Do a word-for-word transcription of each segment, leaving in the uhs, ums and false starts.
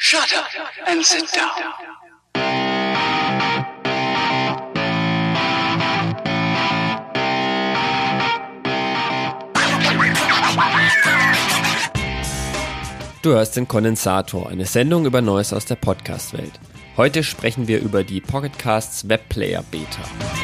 Shut up and sit down. Du hörst den Kondensator, eine Sendung über Neues aus der Podcast-Welt. Heute sprechen wir über die Pocket Casts Webplayer Beta.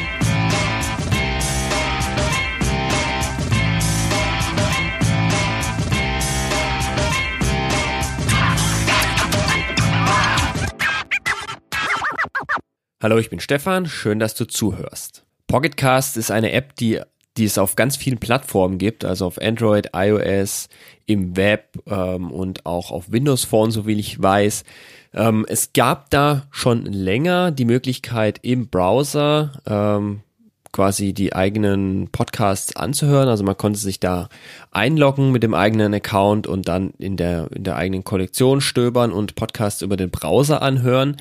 Hallo, ich bin Stefan, schön, dass du zuhörst. Pocket Cast ist eine App, die, die es auf ganz vielen Plattformen gibt, also auf Android, iOS, im Web ähm, und auch auf Windows Phone, so wie ich weiß. Ähm, es gab da schon länger die Möglichkeit im Browser ähm, quasi die eigenen Podcasts anzuhören. Also man konnte sich da einloggen mit dem eigenen Account und dann in der, in der eigenen Kollektion stöbern und Podcasts über den Browser anhören.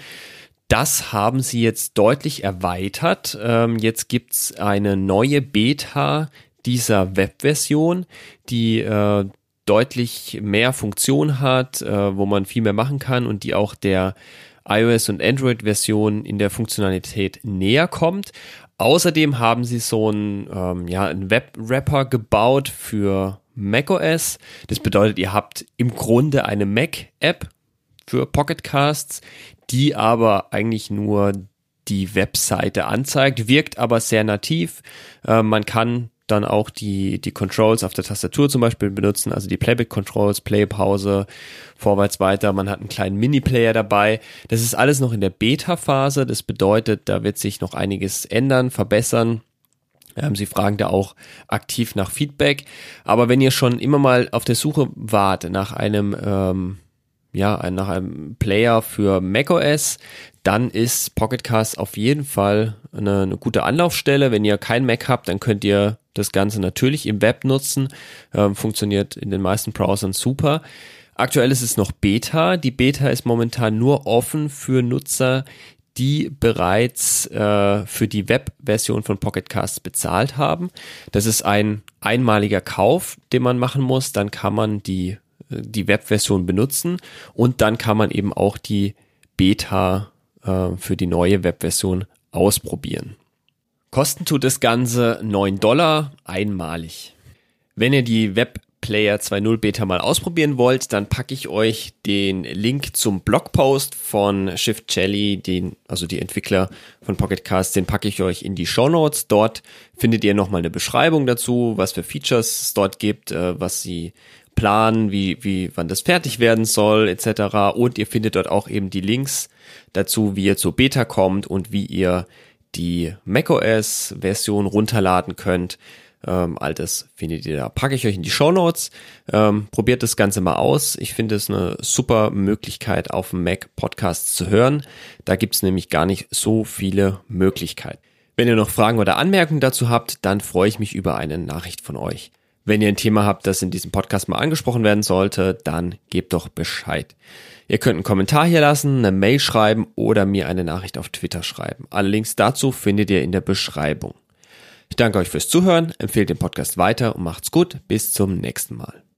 Das haben sie jetzt deutlich erweitert. Ähm, jetzt gibt's eine neue Beta dieser Webversion, die äh, deutlich mehr Funktion hat, äh, wo man viel mehr machen kann und die auch der iOS- und Android-Version in der Funktionalität näher kommt. Außerdem haben sie so einen, ähm, ja, einen Web-Wrapper gebaut für macOS. Das bedeutet, ihr habt im Grunde eine Mac-App für Pocket Casts, die aber eigentlich nur die Webseite anzeigt, wirkt aber sehr nativ. Äh, man kann dann auch die die Controls auf der Tastatur zum Beispiel benutzen, also die Playback-Controls, Play-Pause, vorwärts, weiter. Man hat einen kleinen Mini-Player dabei. Das ist alles noch in der Beta-Phase. Das bedeutet, da wird sich noch einiges ändern, verbessern. Ähm, sie fragen da auch aktiv nach Feedback. Aber wenn ihr schon immer mal auf der Suche wart nach einem ähm, ja, nach einem Player für macOS, dann ist Pocket Cast auf jeden Fall eine, eine gute Anlaufstelle. Wenn ihr kein Mac habt, dann könnt ihr das Ganze natürlich im Web nutzen. Ähm, funktioniert in den meisten Browsern super. Aktuell ist es noch Beta. Die Beta ist momentan nur offen für Nutzer, die bereits äh, für die Web-Version von Pocket Cast bezahlt haben. Das ist ein einmaliger Kauf, den man machen muss. Dann kann man die die Webversion benutzen und dann kann man eben auch die Beta äh, für die neue Webversion ausprobieren. Kosten tut das Ganze neun Dollar einmalig. Wenn ihr die Webplayer zwei Punkt null Beta mal ausprobieren wollt, dann packe ich euch den Link zum Blogpost von Shift Jelly, den, also die Entwickler von Pocket Cast, den packe ich euch in die Shownotes. Dort findet ihr nochmal eine Beschreibung dazu, was für Features es dort gibt, äh, was sie planen, wie, wie, wann das fertig werden soll, et cetera. Und ihr findet dort auch eben die Links dazu, wie ihr zur Beta kommt und wie ihr die macOS-Version runterladen könnt. Ähm, all das findet ihr da. Packe ich euch in die Shownotes. Ähm, probiert das Ganze mal aus. Ich finde es eine super Möglichkeit, auf dem Mac Podcasts zu hören. Da gibt's nämlich gar nicht so viele Möglichkeiten. Wenn ihr noch Fragen oder Anmerkungen dazu habt, dann freue ich mich über eine Nachricht von euch. Wenn ihr ein Thema habt, das in diesem Podcast mal angesprochen werden sollte, dann gebt doch Bescheid. Ihr könnt einen Kommentar hier lassen, eine Mail schreiben oder mir eine Nachricht auf Twitter schreiben. Alle Links dazu findet ihr in der Beschreibung. Ich danke euch fürs Zuhören, empfehlt den Podcast weiter und macht's gut. Bis zum nächsten Mal.